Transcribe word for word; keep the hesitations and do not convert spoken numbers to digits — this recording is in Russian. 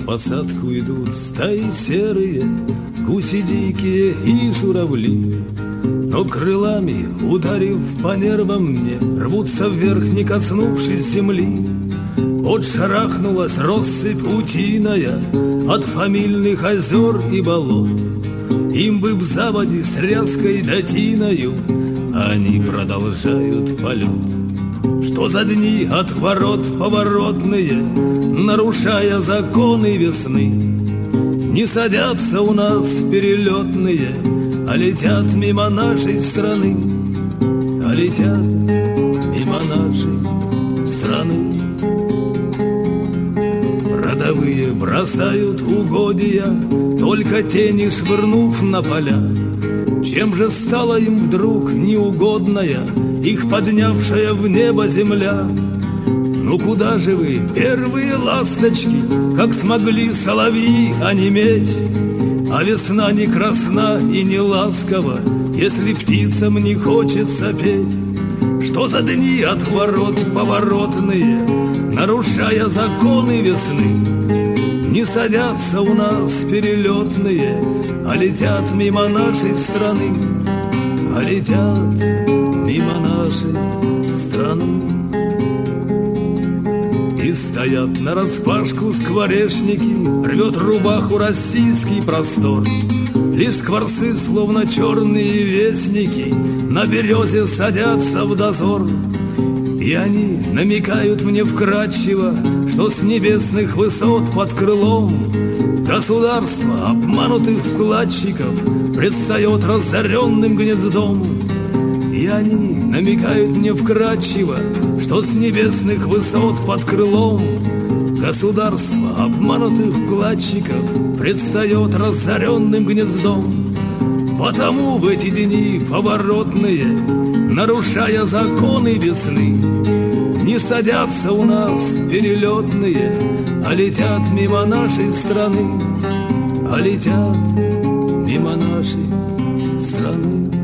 посадку идут стаи серые, гуси дикие и журавли. Но крылами, ударив по нервам мне, рвутся вверх, не коснувшись земли. Вот шарахнулась россыпь утиная от фамильных озер и болот. Им бы в заводе с ряской да тиною, они продолжают полет. Что за дни отворот поворотные, нарушая законы весны? Не садятся у нас перелетные, а летят мимо нашей страны, а летят мимо нашей страны. Родовые бросают угодья, только тени швырнув на поля. Чем же стала им вдруг неугодная их поднявшая в небо земля? Ну куда же вы, первые ласточки, как смогли соловьи онеметь? А весна не красна и не ласкова, если птицам не хочется петь. Что за дни отворот поворотные, нарушая законы весны? Не садятся у нас перелетные, а летят мимо нашей страны, а летят мимо нашей страны. И стоят нараспашку скворечники, рвет рубаху российский простор. Лишь скворцы, словно черные вестники, на березе садятся в дозор. И они намекают мне вкратчиво, что с небесных высот под крылом государство обманутых вкладчиков предстает разоренным гнездом. И они намекают мне вкратчиво, что с небесных высот под крылом государство обманутых вкладчиков предстает разоренным гнездом. Потому в эти дни поворотные, нарушая законы весны, не садятся у нас перелетные, а летят мимо нашей страны, а летят мимо нашей страны.